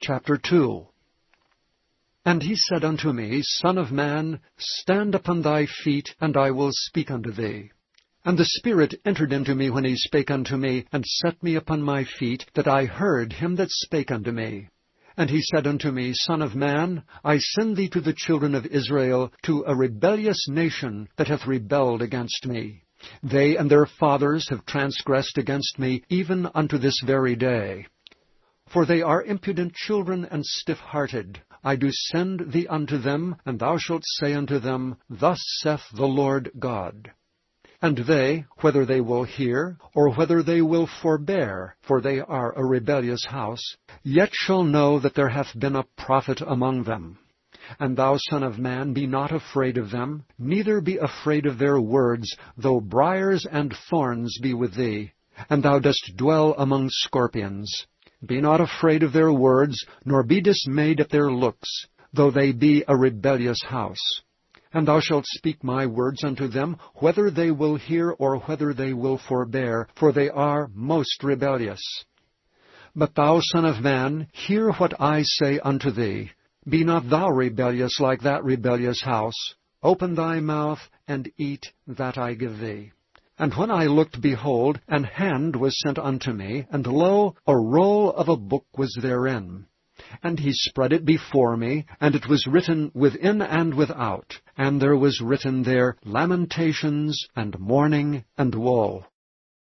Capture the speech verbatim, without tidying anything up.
Chapter two. And he said unto me, Son of man, stand upon thy feet, and I will speak unto thee. And the Spirit entered into me when he spake unto me, and set me upon my feet, that I heard him that spake unto me. And he said unto me, Son of man, I send thee to the children of Israel, to a rebellious nation that hath rebelled against me. They and their fathers have transgressed against me, even unto this very day. For they are impudent children and stiff-hearted. I do send thee unto them, and thou shalt say unto them, Thus saith the Lord God. And they, whether they will hear, or whether they will forbear, for they are a rebellious house, yet shall know that there hath been a prophet among them. And thou, son of man, be not afraid of them, neither be afraid of their words, though briars and thorns be with thee, and thou dost dwell among scorpions. Be not afraid of their words, nor be dismayed at their looks, though they be a rebellious house. And thou shalt speak my words unto them, whether they will hear or whether they will forbear, for they are most rebellious. But thou, son of man, hear what I say unto thee. Be not thou rebellious like that rebellious house. Open thy mouth, and eat that I give thee. And when I looked, behold, an hand was sent unto me, and lo, a roll of a book was therein. And he spread it before me, and it was written within and without. And there was written there lamentations, and mourning, and woe.